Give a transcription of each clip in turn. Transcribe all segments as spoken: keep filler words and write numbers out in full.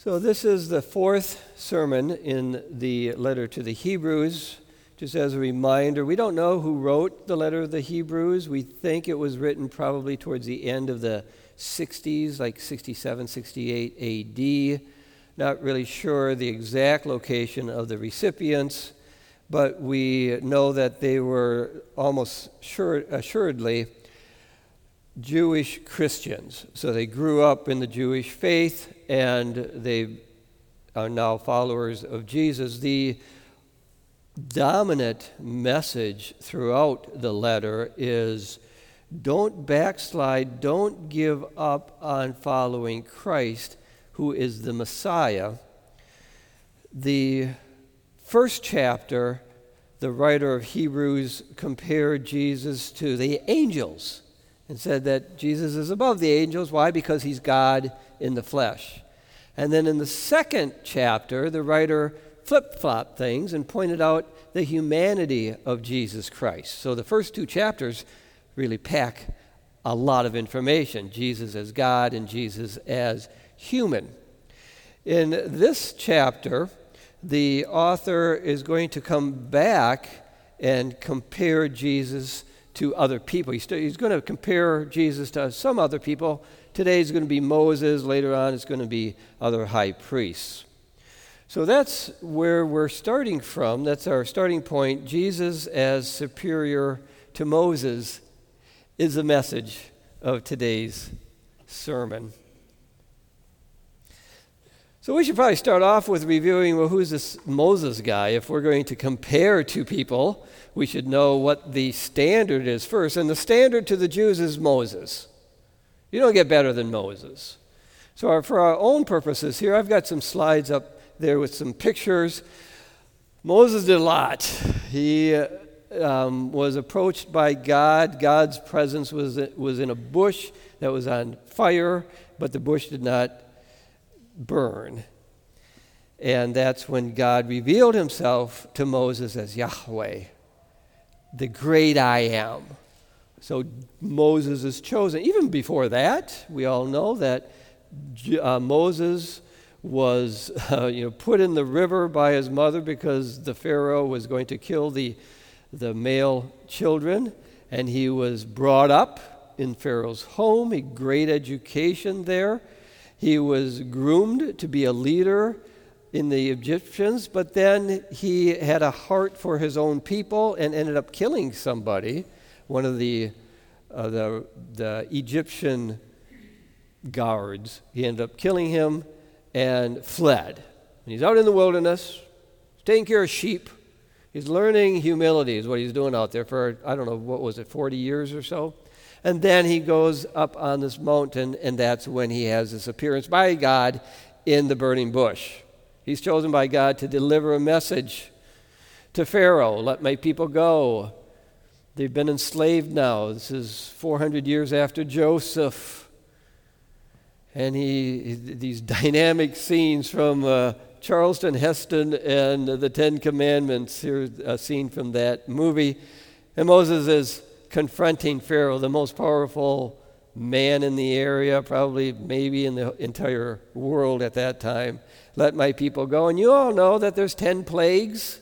So this is the fourth sermon in the letter to the Hebrews. Just as a reminder, we don't know who wrote the letter of the Hebrews. We think it was written probably towards the end of the sixties, like sixty-seven, sixty-eight A D. Not really sure the exact location of the recipients, but we know that they were almost sure, assuredly Jewish Christians. So they grew up in the Jewish faith, and they are now followers of Jesus. The dominant message throughout the letter is don't backslide, don't give up on following Christ, who is the Messiah. The first chapter, the writer of Hebrews compared Jesus to the angels and said that Jesus is above the angels. Why? Because he's God in the flesh. And then in the second chapter, the writer flip-flopped things and pointed out the humanity of Jesus Christ. So the first two chapters really pack a lot of information. Jesus as God and Jesus as human. In this chapter, the author is going to come back and compare Jesus to other people. He's, he's going to compare Jesus to some other people. Today is going to be Moses. Later on, it's going to be other high priests. So that's where we're starting from. That's our starting point. Jesus as superior to Moses is the message of today's sermon. So we should probably start off with reviewing, well, who's this Moses guy? If we're going to compare two people, we should know what the standard is first. And the standard to the Jews is Moses. You don't get better than Moses. So our, for our own purposes here, I've got some slides up there with some pictures. Moses did a lot. He um, was approached by God. God's presence was, was in a bush that was on fire, but the bush did not burn. And that's when God revealed himself to Moses as Yahweh, the great I am. So Moses is chosen. Even before that, we all know that uh, Moses was uh, you know, put in the river by his mother because the Pharaoh was going to kill the, the male children, and he was brought up in Pharaoh's home. He had great education there. He was groomed to be a leader in the Egyptians, but then he had a heart for his own people and ended up killing somebody, one of the uh, the, the Egyptian guards. He ended up killing him and fled. And he's out in the wilderness, taking care of sheep. He's learning humility is what he's doing out there for, I don't know, what was it, forty years or so? And then he goes up on this mountain, and that's when he has this appearance by God in the burning bush. He's chosen by God to deliver a message to Pharaoh. Let my people go. They've been enslaved now. This is four hundred years after Joseph. And he, these dynamic scenes from uh, Charleston Heston and the Ten Commandments. Here's a scene from that movie. And Moses is confronting Pharaoh, the most powerful man in the area, probably maybe in the entire world at that time. Let my people go. And you all know that there's ten plagues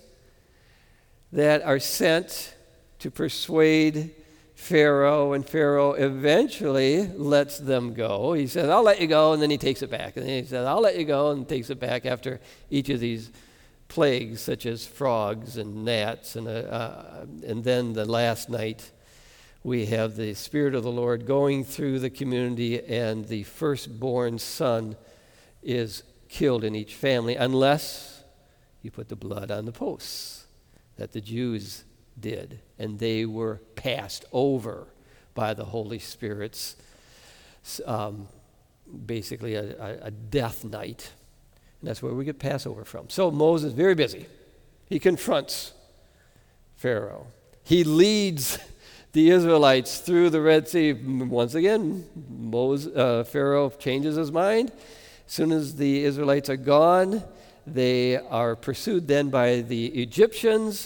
that are sent to persuade Pharaoh, and Pharaoh eventually lets them go. He says, I'll let you go, and then he takes it back. And then he says, I'll let you go, and takes it back after each of these plagues, such as frogs and gnats. And, uh, uh, and then the last night, we have the Spirit of the Lord going through the community, and the firstborn son is killed in each family, unless you put the blood on the posts that the Jews did, and they were passed over by the Holy Spirit's um, basically a, a, a death night. And that's where we get Passover from. So Moses, very busy. He confronts Pharaoh. He leads the Israelites through the Red Sea. Once again, Moses, uh, Pharaoh changes his mind. As soon as the Israelites are gone, they are pursued then by the Egyptians.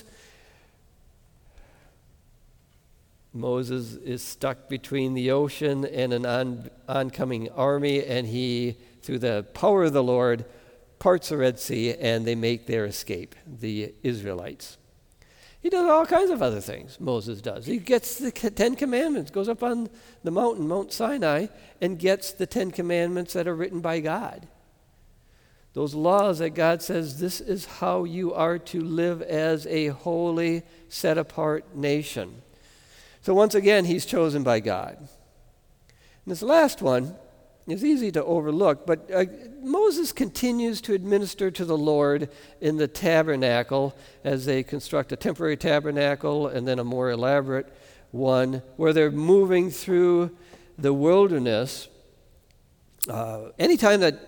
Moses is stuck between the ocean and an on, oncoming army, and he, through the power of the Lord, parts the Red Sea, and they make their escape, the Israelites. He does all kinds of other things, Moses does. He gets the Ten Commandments, goes up on the mountain, Mount Sinai, and gets the Ten Commandments that are written by God. Those laws that God says, this is how you are to live as a holy, set-apart nation. So once again, he's chosen by God. And this last one is easy to overlook, but uh, Moses continues to administer to the Lord in the tabernacle as they construct a temporary tabernacle and then a more elaborate one where they're moving through the wilderness. Uh, anytime that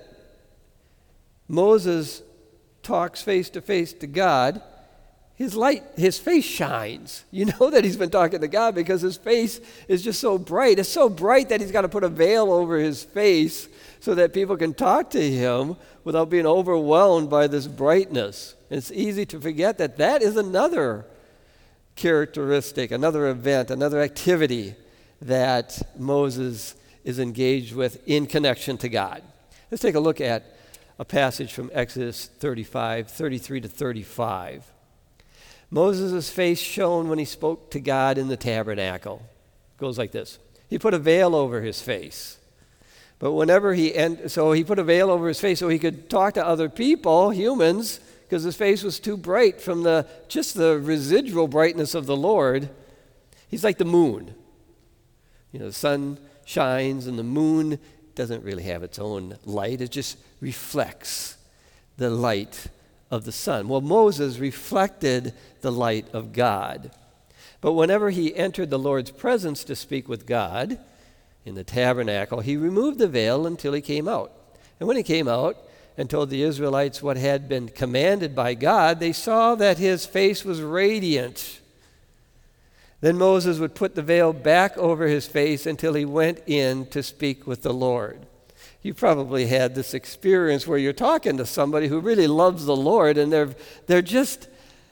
Moses talks face to face to God, his light, his face shines. You know that he's been talking to God because his face is just so bright. It's so bright that he's got to put a veil over his face so that people can talk to him without being overwhelmed by this brightness. And it's easy to forget that that is another characteristic, another event, another activity that Moses is engaged with in connection to God. Let's take a look at a passage from Exodus thirty-five, thirty-three to thirty-five. Moses' face shone when he spoke to God in the tabernacle. It goes like this. He put a veil over his face. But whenever he, en- so he put a veil over his face so he could talk to other people, humans, because his face was too bright from the just the residual brightness of the Lord. He's like the moon. You know, the sun shines and the moon doesn't really have its own light. It just reflects the light of the sun. Well, Moses reflected the light of God. But whenever he entered the Lord's presence to speak with God in the tabernacle, he removed the veil until he came out. And when he came out and told the Israelites what had been commanded by God, they saw that his face was radiant. Then Moses would put the veil back over his face until he went in to speak with the Lord. You probably had this experience where you're talking to somebody who really loves the Lord, and they're they're just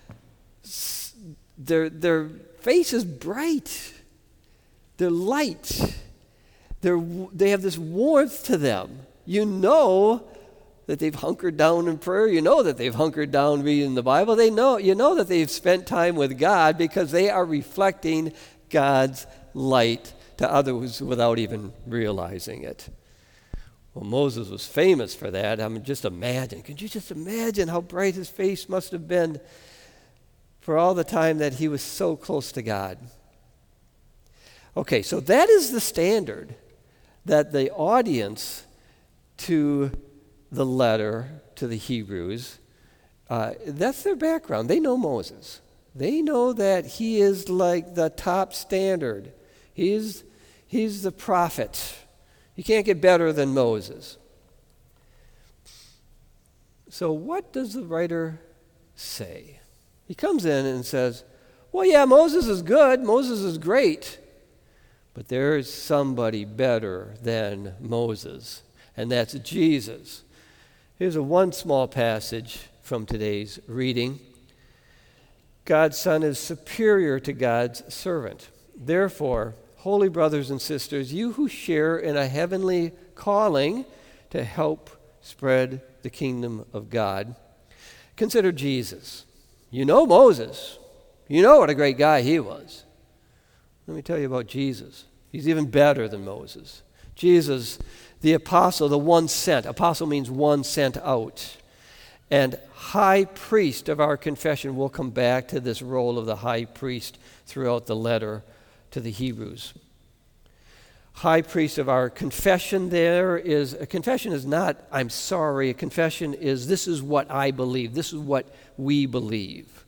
their their face is bright, they're light, they're they have this warmth to them. You know that they've hunkered down in prayer. You know that they've hunkered down reading the Bible. They know you know that they've spent time with God because they are reflecting God's light to others without even realizing it. Well, Moses was famous for that. I mean, just imagine. Could you just imagine how bright his face must have been for all the time that he was so close to God? Okay, so that is the standard that the audience to the letter to the Hebrews, uh, that's their background. They know Moses. They know that he is like the top standard. He's, he's the prophet. You can't get better than Moses. So what does the writer say? He comes in and says, well, yeah, Moses is good. Moses is great. But there is somebody better than Moses, and that's Jesus. Here's a one small passage from today's reading. God's Son is superior to God's servant. Therefore, holy brothers and sisters, you who share in a heavenly calling to help spread the kingdom of God, consider Jesus. You know Moses. You know what a great guy he was. Let me tell you about Jesus. He's even better than Moses. Jesus, the apostle, the one sent. Apostle means one sent out. And high priest of our confession. We'll come back to this role of the high priest throughout the letter to the Hebrews. High priest of our confession there is, a confession is not, I'm sorry. A confession is, this is what I believe. This is what we believe.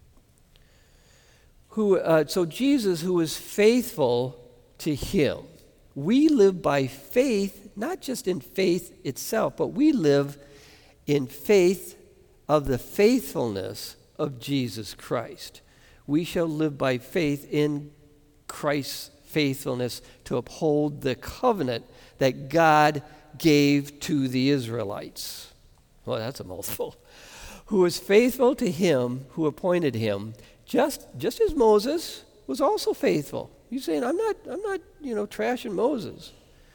Who, uh, so Jesus, who is faithful to him. We live by faith, not just in faith itself, but we live in faith of the faithfulness of Jesus Christ. We shall live by faith in Christ's faithfulness to uphold the covenant that God gave to the Israelites. Well, that's a mouthful. Who is faithful to him who appointed him, just, just as Moses was also faithful. You're saying, I'm not, I'm not, you know, trashing Moses.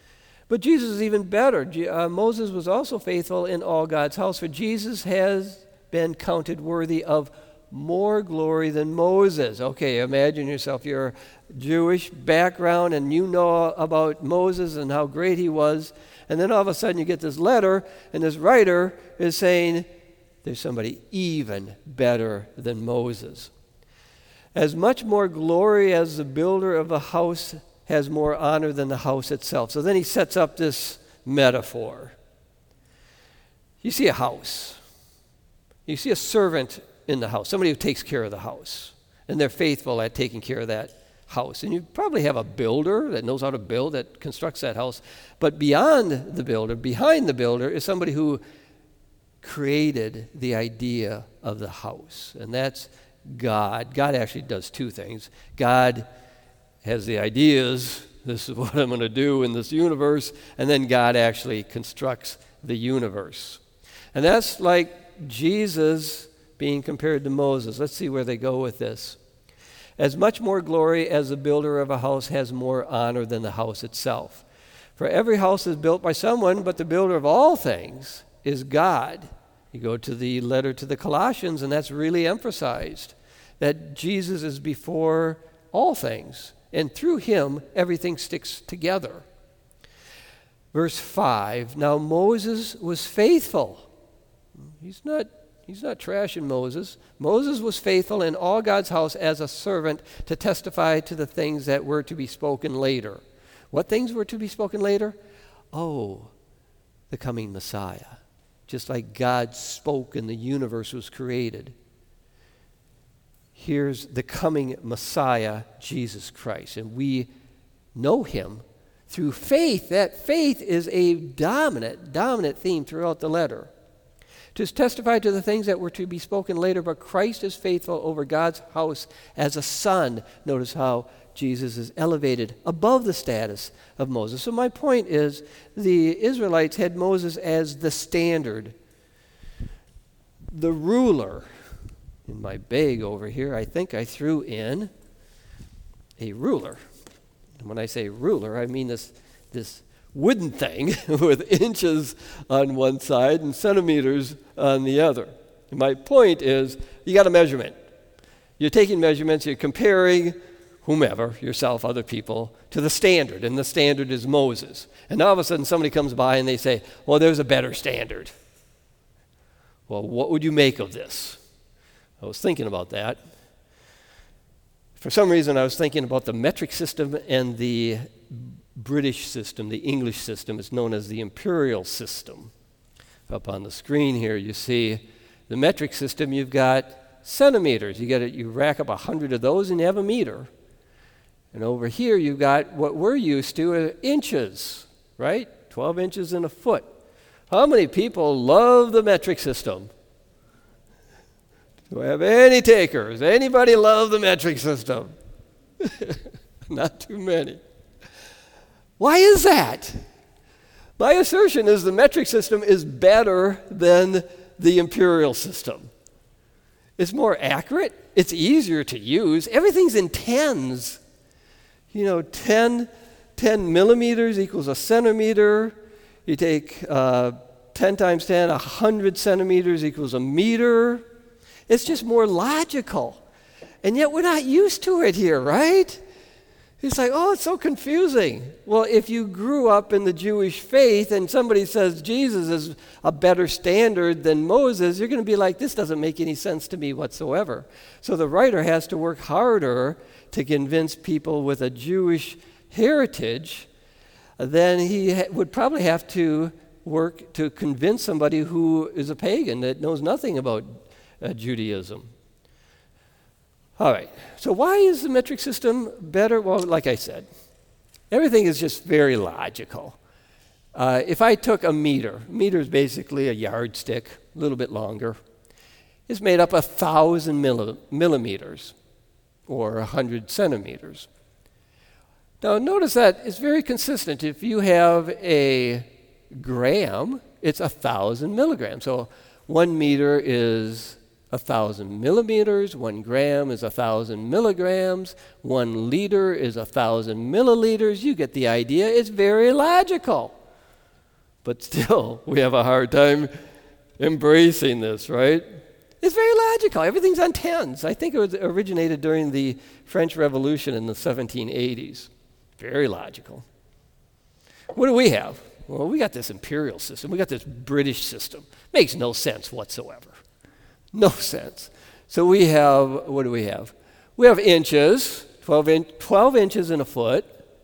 But Jesus is even better. Je- uh, Moses was also faithful in all God's house, for Jesus has been counted worthy of more glory than Moses. Okay, imagine yourself, you're Jewish background and you know about Moses and how great he was, and then all of a sudden you get this letter and this writer is saying there's somebody even better than Moses. As much more glory as the builder of a house has more honor than the house itself. So then he sets up this metaphor. You see a house. You see a servant in the house, somebody who takes care of the house, and they're faithful at taking care of that house. And you probably have a builder that knows how to build, that constructs that house. But beyond the builder, behind the builder, is somebody who created the idea of the house. And that's God. God actually does two things. God has the ideas, this is what I'm going to do in this universe, and then God actually constructs the universe. And that's like Jesus being compared to Moses. Let's see where they go with this. As much more glory as the builder of a house has more honor than the house itself. For every house is built by someone, but the builder of all things is God. You go to the letter to the Colossians, and that's really emphasized, that Jesus is before all things, and through him everything sticks together. Verse five, now Moses was faithful. He's not He's not trashing Moses. Moses was faithful in all God's house as a servant to testify to the things that were to be spoken later. What things were to be spoken later? Oh, the coming Messiah. Just like God spoke and the universe was created. Here's the coming Messiah, Jesus Christ. And we know him through faith. That faith is a dominant, dominant theme throughout the letter. To testify to the things that were to be spoken later, but Christ is faithful over God's house as a son. Notice how Jesus is elevated above the status of Moses. So my point is, the Israelites had Moses as the standard, the ruler. In my bag over here, I think I threw in a ruler. And when I say ruler, I mean this this wooden thing with inches on one side and centimeters on the other. And my point is, you got a measurement. You're taking measurements, you're comparing whomever, yourself, other people, to the standard, and the standard is Moses. And all of a sudden somebody comes by and they say, well, there's a better standard. Well, what would you make of this? I was thinking about that. For some reason, I was thinking about the metric system and the British system, the English system. It's known as the imperial system. Up on the screen here, you see the metric system. You've got centimeters. You get it. You rack up a hundred of those, and you have a meter. And over here, you've got what we're used to, uh, inches, right? Twelve inches in a foot. How many people love the metric system? Do I have any takers? Anybody love the metric system? Not too many. Why is that? My assertion is the metric system is better than the imperial system. It's more accurate. It's easier to use. Everything's in tens. You know, ten, ten millimeters equals a centimeter. You take uh, ten times ten, one hundred centimeters equals a meter. It's just more logical. And yet we're not used to it here, right? It's like, oh, it's so confusing. Well, if you grew up in the Jewish faith and somebody says Jesus is a better standard than Moses, you're going to be like, this doesn't make any sense to me whatsoever. So the writer has to work harder to convince people with a Jewish heritage than he ha- would probably have to work to convince somebody who is a pagan that knows nothing about uh, Judaism. All right, so why is the metric system better? Well, like I said, everything is just very logical. Uh, if I took a meter, meter is basically a yardstick, a little bit longer. It's made up of one thousand milli- millimeters, or one hundred centimeters. Now, notice that it's very consistent. If you have a gram, it's one thousand milligrams. So one meter is a thousand millimeters, one gram is a thousand milligrams, one liter is a thousand milliliters. You get the idea. It's very logical. But still, we have a hard time embracing this, right? It's very logical. Everything's on tens. I think it was originated during the French Revolution in the seventeen eighties. Very logical. What do we have? Well, we got this imperial system. We got this British system. Makes no sense whatsoever. No sense. So we have, what do we have? We have inches, twelve, in, twelve inches in a foot.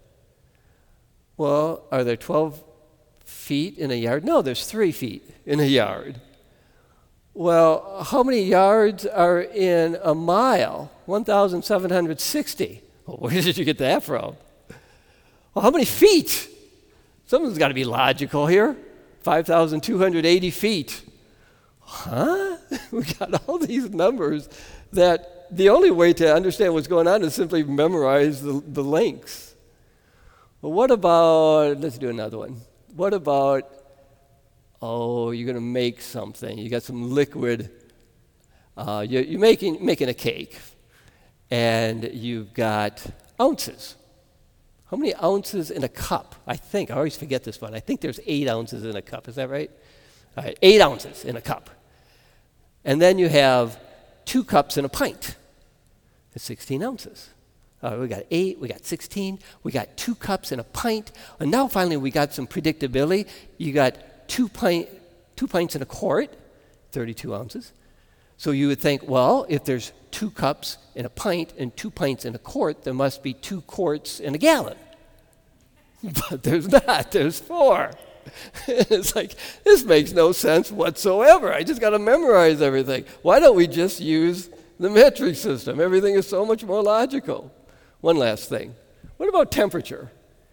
Well, are there twelve feet in a yard? No, there's three feet in a yard. Well, how many yards are in a mile? one thousand seven hundred sixty. Well, where did you get that from? Well, how many feet? Someone's got to be logical here. five thousand two hundred eighty feet. Huh? We got all these numbers that the only way to understand what's going on is simply memorize the, the lengths. Well, what about, let's do another one. What about, oh, you're going to make something. You got some liquid. Uh, you're, you're making, making a cake, and you've got ounces. How many ounces in a cup? I think, I always forget this one. I think there's eight ounces in a cup. Is that right? All right, eight ounces in a cup. And then you have two cups in a pint. That's sixteen ounces. All right, we got eight, we got sixteen, we got two cups in a pint, and now finally we got some predictability. You got two, pint, two pints in a quart, thirty-two ounces. So you would think, well, if there's two cups in a pint and two pints in a quart, there must be two quarts in a gallon. But there's not, there's four. It's like, this makes no sense whatsoever. I just got to memorize everything. Why don't we just use the metric system? Everything is so much more logical. One last thing. What about temperature?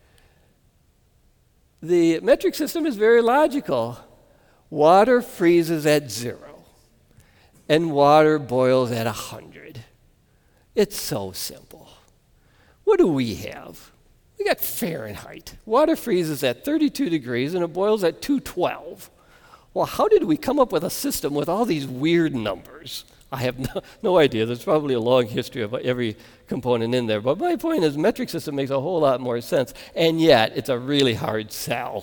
The metric system is very logical. Water freezes at zero, and water boils at one hundred. It's so simple. What do we have? We got Fahrenheit. Water freezes at thirty-two degrees and it boils at two twelve. Well, how did we come up with a system with all these weird numbers? I have no, no idea. There's probably a long history of every component in there. But my point is, metric system makes a whole lot more sense, and yet it's a really hard sell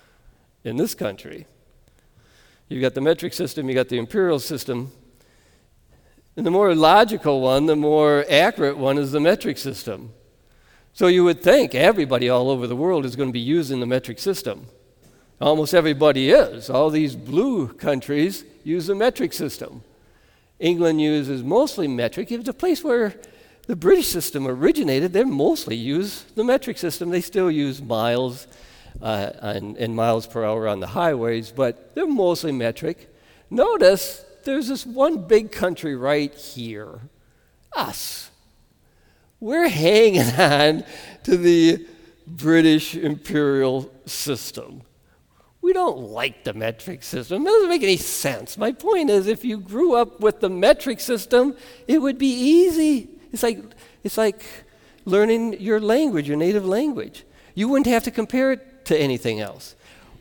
in this country. You've got the metric system, you've got the imperial system, and the more logical one, the more accurate one is the metric system. So you would think everybody all over the world is going to be using the metric system. Almost everybody is. All these blue countries use the metric system. England uses mostly metric. It's a place where the British system originated. They mostly use the metric system. They still use miles uh, and, and miles per hour on the highways, but they're mostly metric. Notice there's this one big country right here, us. We're hanging on to the British imperial system. We don't like the metric system. It doesn't make any sense. My point is, if you grew up with the metric system, it would be easy. It's like, it's like learning your language, your native language. You wouldn't have to compare it to anything else.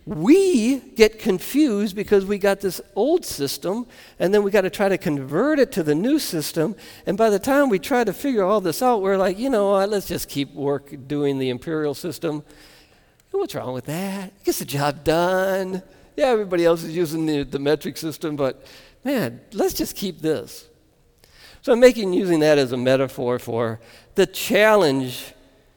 We get confused because we got this old system, and then we got to try to convert it to the new system. And by the time we try to figure all this out, we're like, you know what, let's just keep work doing the imperial system. What's wrong with that? It gets the job done. Yeah, everybody else is using the, the metric system, but man, let's just keep this. So I'm making using that as a metaphor for the challenge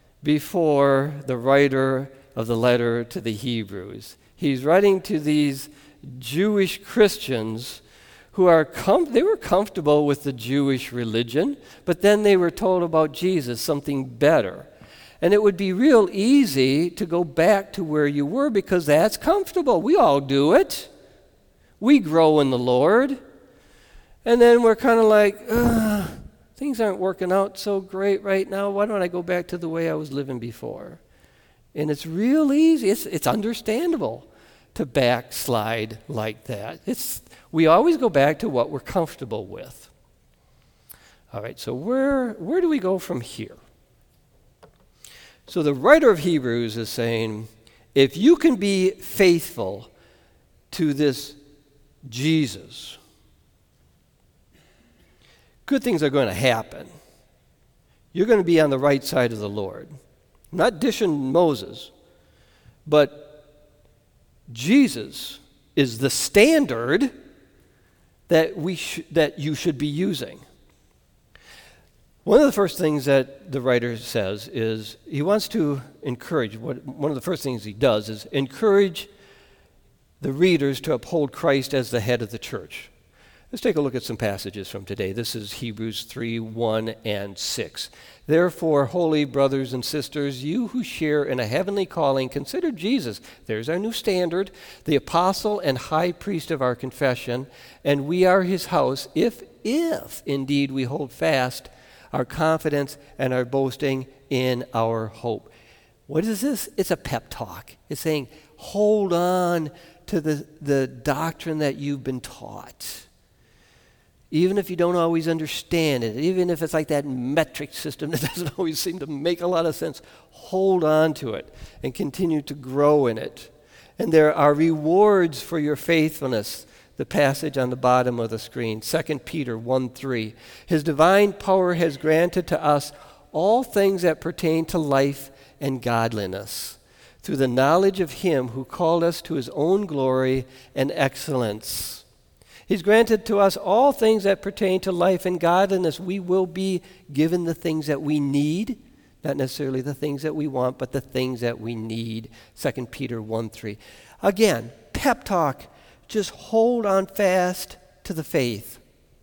before the writer of the letter to the Hebrews. He's writing to these Jewish Christians who are com- they were comfortable with the Jewish religion, but then they were told about Jesus, something better. And it would be real easy to go back to where you were because that's comfortable. We all do it. We grow in the Lord. And then we're kind of like, ugh, things aren't working out so great right now. Why don't I go back to the way I was living before? And it's real easy. It's, it's understandable to backslide like that. It's, we always go back to what we're comfortable with. All right, so where, where do we go from here? So the writer of Hebrews is saying, if you can be faithful to this Jesus, good things are going to happen. You're going to be on the right side of the Lord. I'm not dishing Moses, but Jesus is the standard that we sh- that you should be using. One of the first things that the writer says is he wants to encourage, what, one of the first things he does is encourage the readers to uphold Christ as the head of the church. Let's take a look at some passages from today. This is Hebrews three, one and six. Therefore, holy brothers and sisters, you who share in a heavenly calling, consider Jesus, there's our new standard, the apostle and high priest of our confession, and we are his house, if, if indeed we hold fast our confidence and our boasting in our hope. What is this? It's a pep talk. It's saying, hold on to the, the doctrine that you've been taught. Even if you don't always understand it, even if it's like that metric system that doesn't always seem to make a lot of sense, hold on to it and continue to grow in it. And there are rewards for your faithfulness. The passage on the bottom of the screen, Second Peter one three. His divine power has granted to us all things that pertain to life and godliness, through the knowledge of him who called us to his own glory and excellence. He's granted to us all things that pertain to life and godliness. We will be given the things that we need, not necessarily the things that we want, but the things that we need. Second Peter one three. Again, pep talk. Just hold on fast to the faith.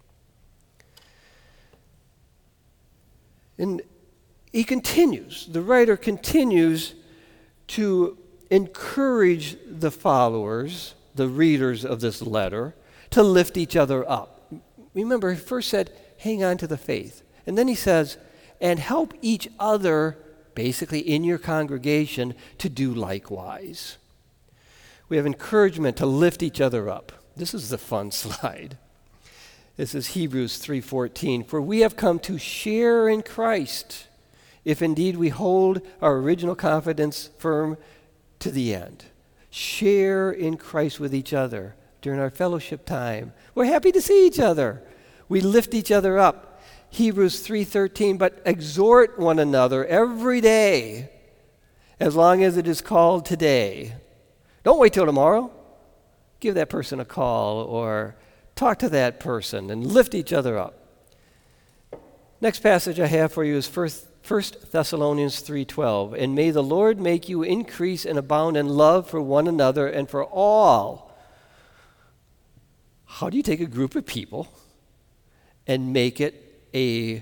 And he continues, the writer continues to encourage the followers, the readers of this letter, to lift each other up. Remember, he first said, hang on to the faith. And then he says, and help each other, basically in your congregation, to do likewise. We have encouragement to lift each other up. This is the fun slide. This is Hebrews three fourteen. For we have come to share in Christ, if indeed we hold our original confidence firm to the end. Share in Christ with each other during our fellowship time. We're happy to see each other. We lift each other up. Hebrews three thirteen, but exhort one another every day, as long as it is called today. Don't wait till tomorrow. Give that person a call or talk to that person and lift each other up. Next passage I have for you is First Thessalonians three twelve. And may the Lord make you increase and abound in love for one another and for all. How do you take a group of people and make it a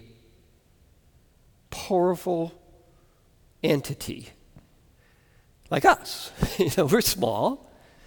powerful entity? Like us. You know, we're small.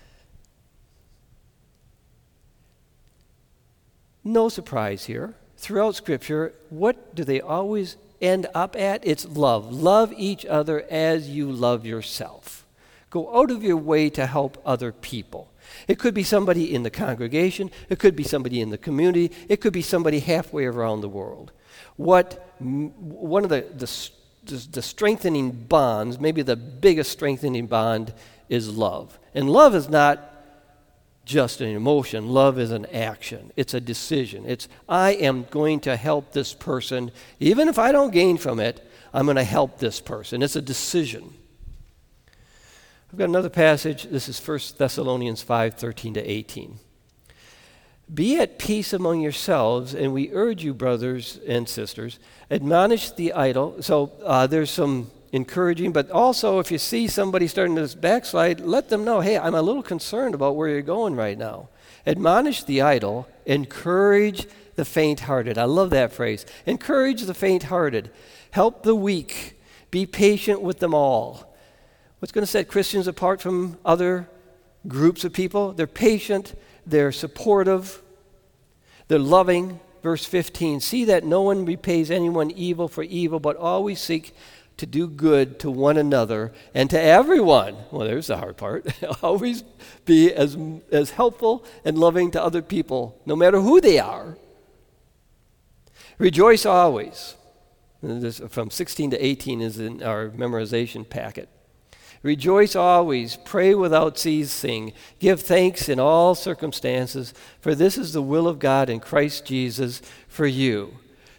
No surprise here. Throughout Scripture, what do they always end up at? It's love. Love each other as you love yourself. Go out of your way to help other people. It could be somebody in the congregation. It could be somebody in the community. It could be somebody halfway around the world. What one of the, the the strengthening bonds, maybe the biggest strengthening bond, is love. And love is not just an emotion. Love is an action. It's a decision. It's, I am going to help this person. Even if I don't gain from it, I'm going to help this person. It's a decision. I've got another passage. This is First Thessalonians five thirteen to eighteen. Be at peace among yourselves, and we urge you, brothers and sisters, admonish the idle. So uh, there's some encouraging, but also if you see somebody starting to backslide, let them know, hey, I'm a little concerned about where you're going right now. Admonish the idle, encourage the faint-hearted. I love that phrase. Encourage the faint-hearted. Help the weak. Be patient with them all. What's going to set Christians apart from other groups of people? They're patient. They're supportive. They're loving. Verse fifteen, see that no one repays anyone evil for evil, but always seek to do good to one another and to everyone. Well, there's the hard part. Always be as, as helpful and loving to other people, no matter who they are. Rejoice always. And this, from sixteen to eighteen is in our memorization packet. Rejoice always, pray without ceasing, give thanks in all circumstances, for this is the will of God in Christ Jesus for you.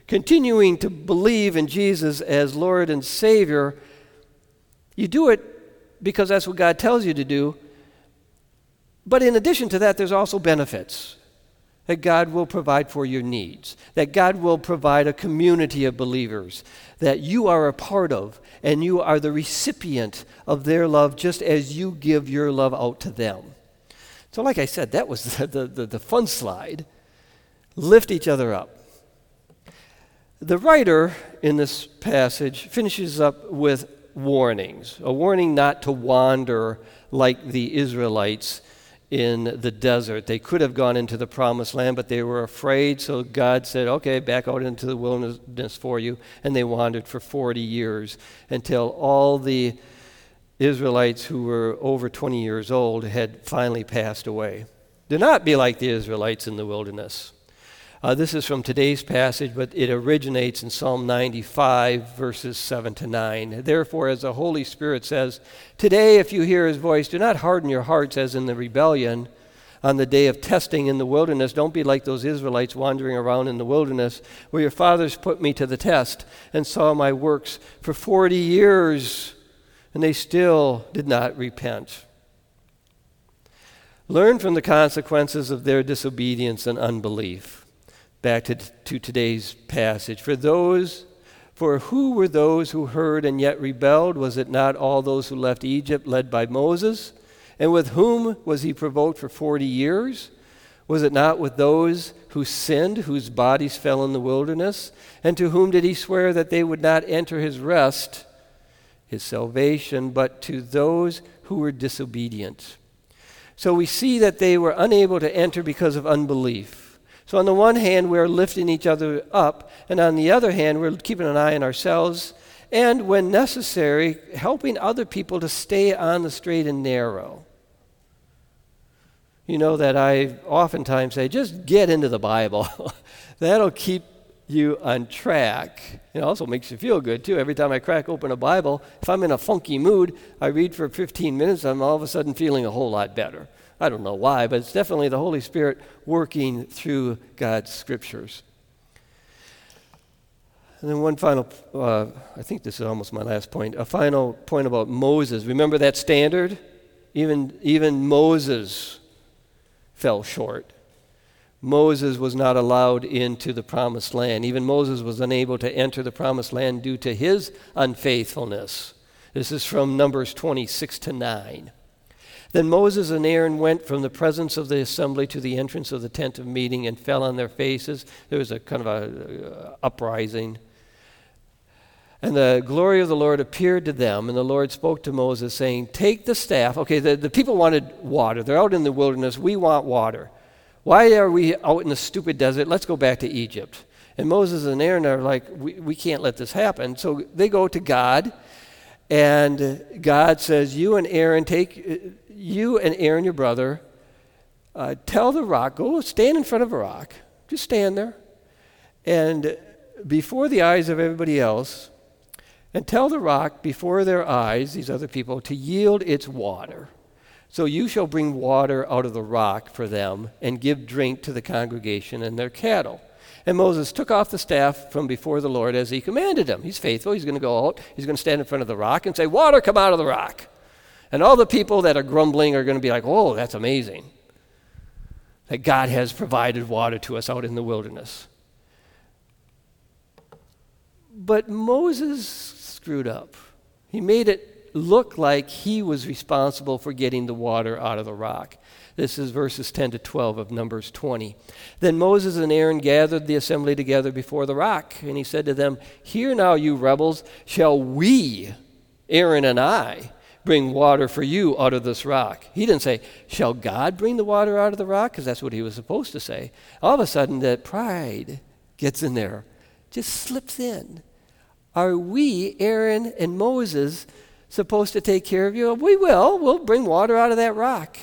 continuing to believe in Jesus as Lord and Savior, you do it because that's what God tells you to do. But in addition to that, there's also benefits. That God will provide for your needs. That God will provide a community of believers that you are a part of, and you are the recipient of their love just as you give your love out to them. So like I said, that was the, the, the, the fun slide. Lift each other up. The writer in this passage finishes up with warnings. A warning not to wander like the Israelites in the desert. They could have gone into the promised land, but they were afraid, so God said, okay, back out into the wilderness for you. And they wandered for forty years until all the Israelites who were over twenty years old had finally passed away. Do not be like the Israelites in the wilderness. Uh, this is from today's passage, but it originates in Psalm ninety-five, verses seven to nine. Therefore, as the Holy Spirit says, today if you hear his voice, do not harden your hearts as in the rebellion on the day of testing in the wilderness. Don't be like those Israelites wandering around in the wilderness, where your fathers put me to the test and saw my works for forty years, and they still did not repent. Learn from the consequences of their disobedience and unbelief. Back to, to today's passage. For those, for who were those who heard and yet rebelled? Was it not all those who left Egypt led by Moses? And with whom was he provoked for forty years? Was it not with those who sinned, whose bodies fell in the wilderness? And to whom did he swear that they would not enter his rest, his salvation, but to those who were disobedient? So we see that they were unable to enter because of unbelief. So on the one hand, we're lifting each other up, and on the other hand, we're keeping an eye on ourselves, and when necessary, helping other people to stay on the straight and narrow. You know that I oftentimes say, just get into the Bible. That'll keep you on track. It also makes you feel good, too. Every time I crack open a Bible, if I'm in a funky mood, I read for fifteen minutes, I'm all of a sudden feeling a whole lot better. I don't know why, but it's definitely the Holy Spirit working through God's scriptures. And then one final, uh, I think this is almost my last point, a final point about Moses. Remember that standard? Even, even Moses fell short. Moses was not allowed into the promised land. Even Moses was unable to enter the promised land due to his unfaithfulness. This is from Numbers twenty-six to nine. Then Moses and Aaron went from the presence of the assembly to the entrance of the tent of meeting and fell on their faces. There was a kind of a uh, uprising. And the glory of the Lord appeared to them, and the Lord spoke to Moses, saying, take the staff. Okay, the, the people wanted water. They're out in the wilderness. We want water. Why are we out in the stupid desert? Let's go back to Egypt. And Moses and Aaron are like, we, we can't let this happen. So they go to God, and God says, you and Aaron take... You and Aaron, your brother, uh, tell the rock, go stand in front of a rock. Just stand there. And before the eyes of everybody else, and tell the rock before their eyes, these other people, to yield its water. So you shall bring water out of the rock for them and give drink to the congregation and their cattle. And Moses took off the staff from before the Lord as he commanded him. He's faithful. He's going to go out. He's going to stand in front of the rock and say, water, come out of the rock. And all the people that are grumbling are going to be like, oh, that's amazing that God has provided water to us out in the wilderness. But Moses screwed up. He made it look like he was responsible for getting the water out of the rock. This is verses ten to twelve of Numbers twenty. Then Moses and Aaron gathered the assembly together before the rock, and he said to them, hear now, you rebels, shall we, Aaron and I, bring water for you out of this rock? He didn't say, shall God bring the water out of the rock? Because that's what he was supposed to say. All of a sudden, that pride gets in there, just slips in. Are we, Aaron and Moses, supposed to take care of you? We will. We'll bring water out of that rock.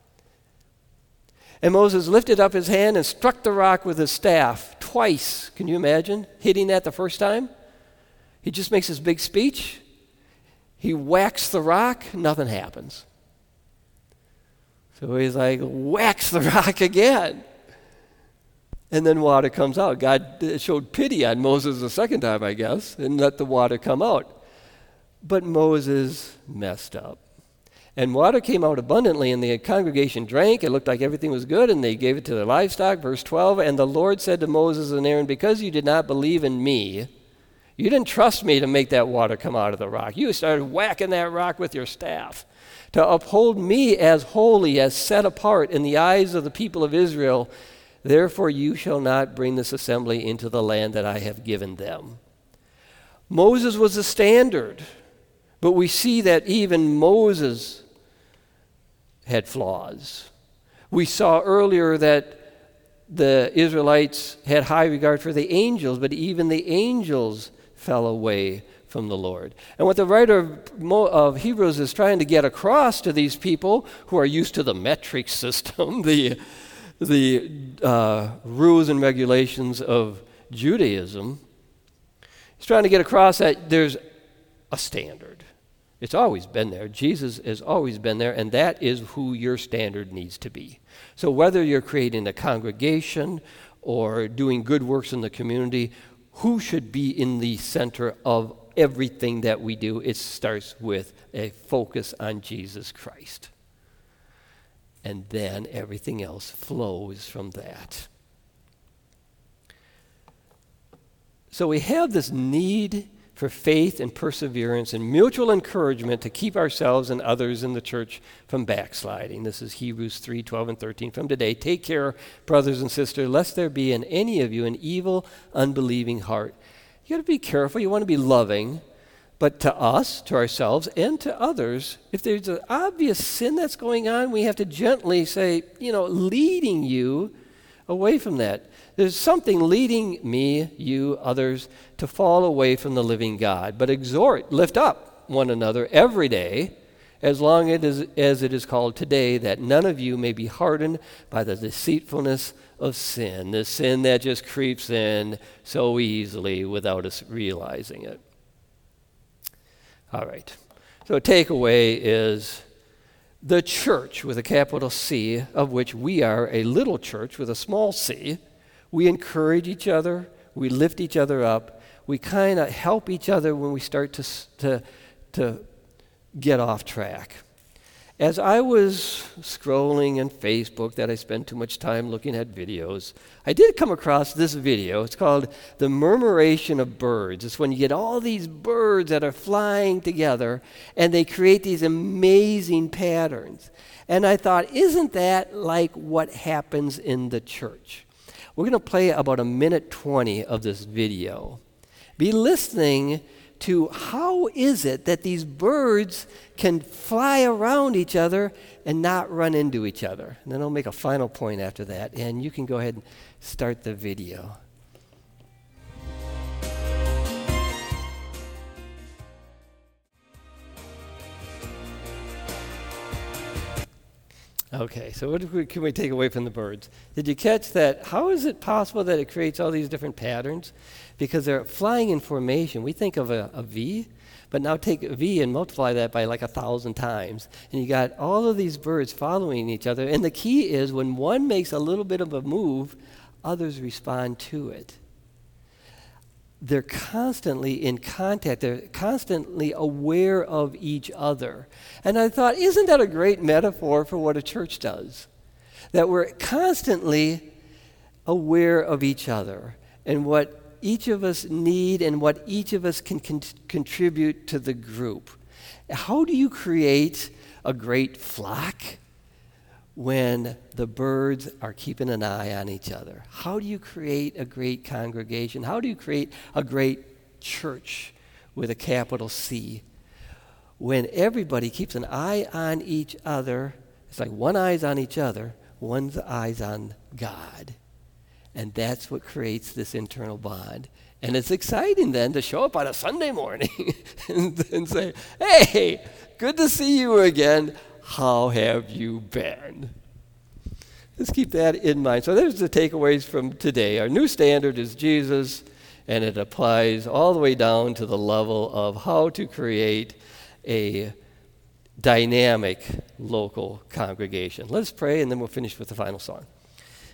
And Moses lifted up his hand and struck the rock with his staff twice. Can you imagine hitting that the first time? He just makes his big speech. He whacks the rock, nothing happens. So he's like, whacks the rock again. And then water comes out. God showed pity on Moses the second time, I guess, and let the water come out. But Moses messed up. And water came out abundantly, and the congregation drank. It looked like everything was good, and they gave it to their livestock. Verse twelve, and the Lord said to Moses and Aaron, because you did not believe in me, you didn't trust me to make that water come out of the rock. You started whacking that rock with your staff to uphold me as holy, as set apart in the eyes of the people of Israel. Therefore you shall not bring this assembly into the land that I have given them. Moses was the standard, but we see that even Moses had flaws. We saw earlier that the Israelites had high regard for the angels, but even the angels fell away from the Lord. And what the writer of, Mo- of Hebrews is trying to get across to these people who are used to the metric system, the the uh, rules and regulations of Judaism, he's trying to get across that there's a standard. It's always been there. Jesus has always been there, and that is who your standard needs to be. So whether you're creating a congregation or doing good works in the community, who should be in the center of everything that we do? It starts with a focus on Jesus Christ. And then everything else flows from that. So we have this need for faith and perseverance and mutual encouragement to keep ourselves and others in the church from backsliding. This is Hebrews three, twelve, and thirteen from today. Take care, brothers and sisters, lest there be in any of you an evil, unbelieving heart. You got to be careful. You want to be loving. But to us, to ourselves, and to others, if there's an obvious sin that's going on, we have to gently say, you know, leading you away from that. There's something leading me, you, others, to fall away from the living God. But exhort, lift up one another every day, as long it is, as it is called today, that none of you may be hardened by the deceitfulness of sin, the sin that just creeps in so easily without us realizing it. All right. So a takeaway is the church with a capital C, of which we are a little church with a small c. We encourage each other. We lift each other up. We kind of help each other when we start to, to, to get off track. As I was scrolling in Facebook that I spend too much time looking at videos, I did come across this video. It's called The Murmuration of Birds. It's when you get all these birds that are flying together and they create these amazing patterns. And I thought, isn't that like what happens in the church? We're going to play about a minute twenty of this video. Be listening to how is it that these birds can fly around each other and not run into each other. And then I'll make a final point after that, and you can go ahead and start the video. Okay, so what can we take away from the birds? Did you catch that? How is it possible that it creates all these different patterns? Because they're flying in formation. We think of a, a V, but now take a V and multiply that by like a thousand times. And you got all of these birds following each other. And the key is when one makes a little bit of a move, others respond to it. They're constantly in contact. They're constantly aware of each other. And I thought, isn't that a great metaphor for what a church does? That we're constantly aware of each other and what each of us need and what each of us can con- contribute to the group. How do you create a great flock? When the birds are keeping an eye on each other? How do you create a great congregation? How do you create a great church with a capital C? When everybody keeps an eye on each other, it's like one eye's on each other, one's eye's on God. And that's what creates this internal bond. And it's exciting then to show up on a Sunday morning and, and say, hey, good to see you again. How have you been? Let's keep that in mind. So there's the takeaways from today. Our new standard is Jesus, and it applies all the way down to the level of how to create a dynamic local congregation. Let's pray, and then we'll finish with the final song.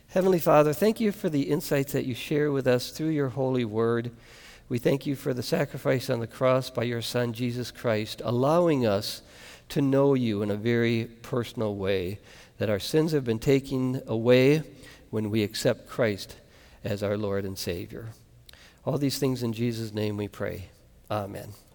Heavenly Father, thank you for the insights that you share with us through your holy word. We thank you for the sacrifice on the cross by your Son, Jesus Christ, allowing us to know you in a very personal way, that our sins have been taken away when we accept Christ as our Lord and Savior. All these things in Jesus' name we pray. Amen.